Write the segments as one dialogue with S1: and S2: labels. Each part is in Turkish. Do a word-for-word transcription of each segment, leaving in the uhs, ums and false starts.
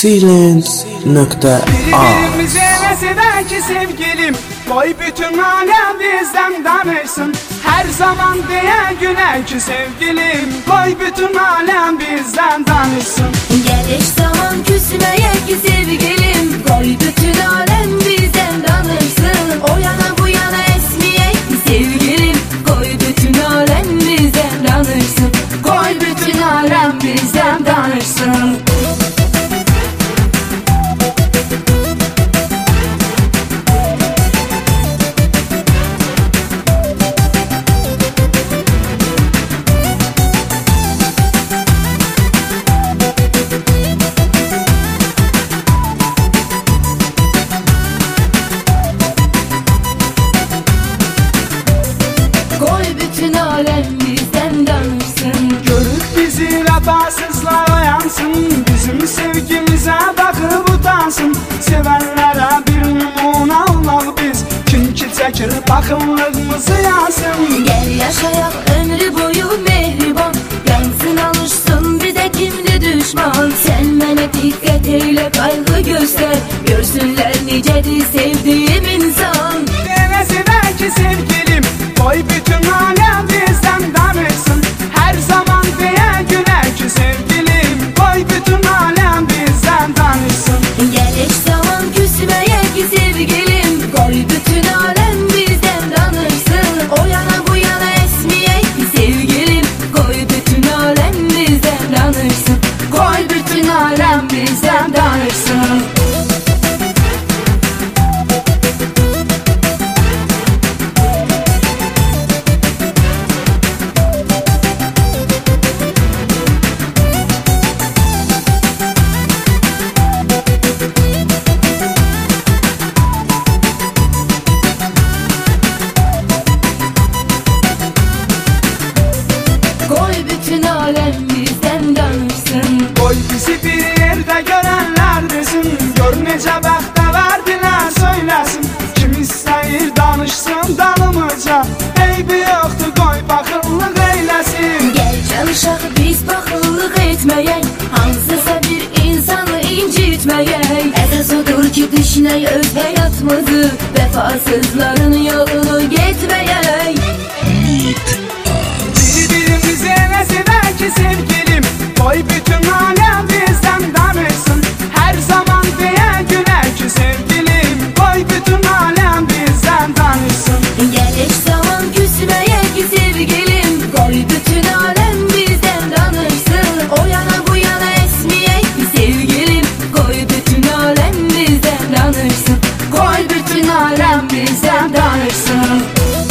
S1: Silence nokta a
S2: Birbirimize mesela ki sevgilim, koy bütün alem bizden danışsın. Her zaman diye güne ki sevgilim, koy bütün alem bizden danışsın.
S3: Geliş zaman küsmeye ki sevgilim, koy bütün alem bizden danışsın. O yana bu yana esmeye ki sevgilim, koy bütün alem bizden danışsın. Koy bütün alem bizden danışsın.
S2: Vefasızlar yansın, bizim sevgimize bakıp utansın. Sevenlere bir numune olmalı biz, çünkü çekir bakımlığımızı yansın.
S3: Gel yaşayak ömrü boyu mehriban, yansın alışsın bize kimdi düşman. Sen bana dikkat eyle, kaygı göster, görsünler nicedir sevdiğim insan.
S2: Demesi belki sevgilim, koy bütün alem bizden danışsın. Her zaman diye güne ki sevgilim, koy bütün alem bizden danışsın.
S3: Geliş zaman küsmeye ki sevgilim, koy bütün alem bizden danışsın. O yana bu yana esmeye ki sevgilim, koy bütün alem bizden danışsın. Koy bütün alem bizden danışsın.
S2: Koy bizi bir yerde görenler desin, gör necə bəxtə verdilər söyləsin. Kim istəyir danışsın dalımıca, eybi yoxdur koy baxıllıq eyləsin.
S3: Gel çalışaq biz baxıllıq etməyək, hansısa bir insanı incitməyək. Əsas odur ki düşünək öz həyatımızı, vəfasızların yolunu getməyək.
S2: Birbirimize nəsə ki sevgilim, koy bütün alem bizden danışsın. Her zaman diye güne ki sevgilim, koy bütün alem bizden danışsın.
S3: Geliş zaman küsmeye ki sevgilim, koy bütün alem bizden danışsın. O yana bu yana esmeye ki sevgilim, koy bütün alem bizden danışsın. Koy bütün alem bizden danışsın.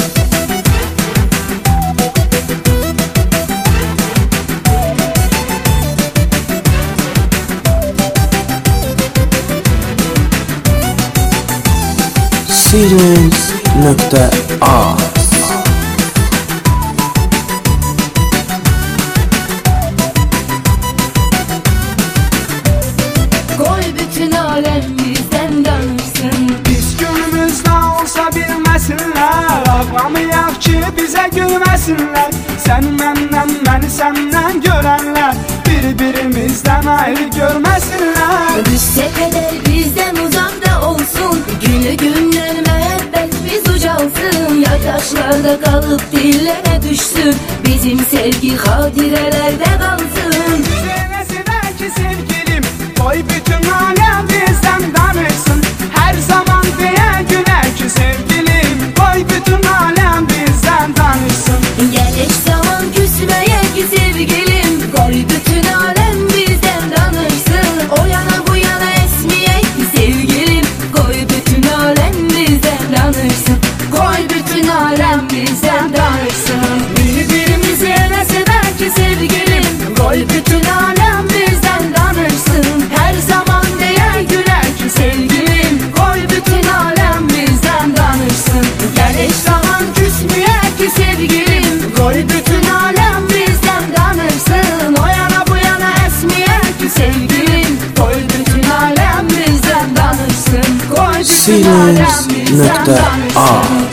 S1: Silence nokta a
S3: Koy bütün alem bizden danışsın.
S2: Biz günümüzde olsa bilmesinler, ağlamayaq ki bize gülmesinler. Sen menden, beni senden görenler, birbirimizden ayrı görmesinler.
S3: Düşse kadar bizden uzakta olsun, günü günden müebbet biz ucalsın. Yataşlarda kalıp dillere düşsün, bizim sevgi hadirelerde kalsın.
S2: Sevmesi belki sevgilim, koy bütün alem bizden danışsın. Her zaman diye güne ki sevgilim, koy bütün alem bizden danışsın.
S3: Geliş zaman küsmeye ki sevgilim, koy bütün alem bizden danışsın. O yana bu yana esmeye ki sevgilim, koy bütün alem bizden danışsın. Koy bütün alem bizden danışsın.
S2: Birbirimize nəsə ki sevgilim, koy bütün alem bizden danışsın. Her zaman diye güne ki sevgilim, koy bütün alem bizden danışsın. Geliş zaman küsmeye ki sevgilim, koy bütün alem bizden danışsın. O yana bu yana esmeye ki sevgilim, koy bütün alem bizden danışsın. Koy bütün alem bizden danışsın.
S1: Silence nokta a